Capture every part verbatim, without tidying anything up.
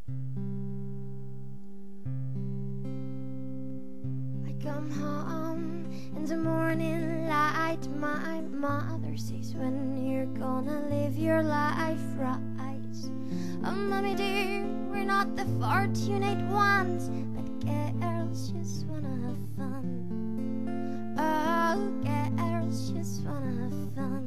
Come home in the morning light. My mother says, when you're gonna live your life right. Oh, mommy dear, we're not the fortunate ones, but girls just wanna have fun. Oh, girls just wanna have fun.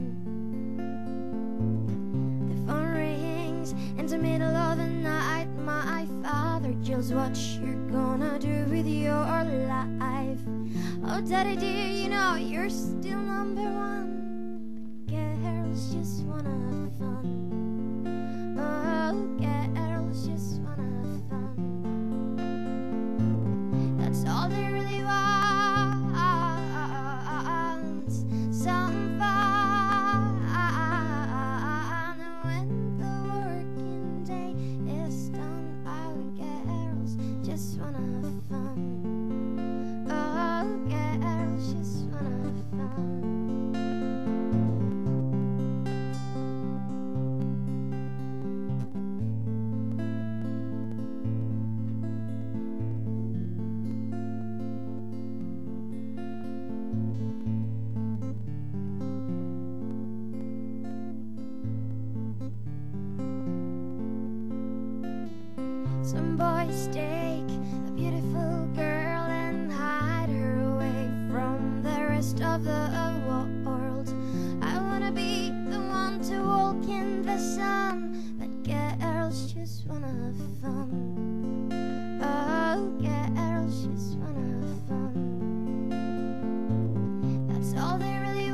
The phone rings in the middle of the night. My father yells, what you're gonna do with your life? Oh, daddy dear, you know you're still number one, but girls just wanna have fun. Oh, girls just wanna have fun. That's all they really want, some fun. When the working day is done, our girls just wanna have fun. Oh, girls just wanna have fun. Some boys take a beautiful girl and hide her away from the rest of the world. I wanna be the one to walk in the sun, but girls just wanna have fun. Oh, girls just wanna have fun. That's all they really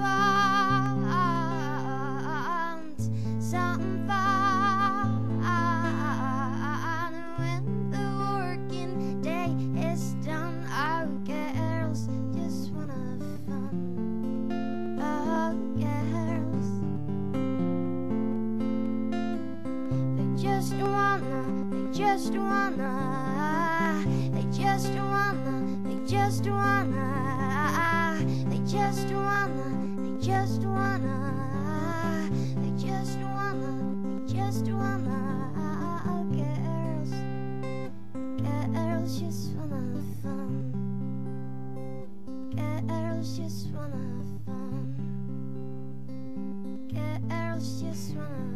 want, some fun. Just wanna, they just wanna, they just wanna, they just wanna, they just wanna, they just wanna, they just wanna, they just wanna, girls, girls just wanna have fun, girls just wanna have fun, girls just wanna have fun.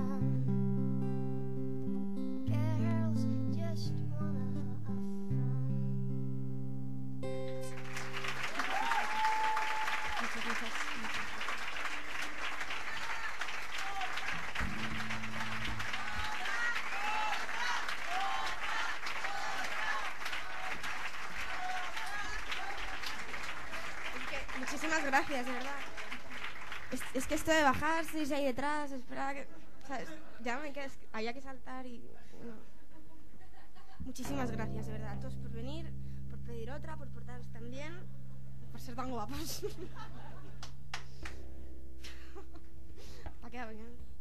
Muchísimas gracias, de verdad. Es, es que esto de bajar, si ahí detrás, esperar que, ¿sabes? Ya me quedas, había que saltar y... No. Muchísimas gracias, de verdad, a todos por venir, por pedir otra, por portaros tan bien, por ser tan guapos. Pa' quedar bien.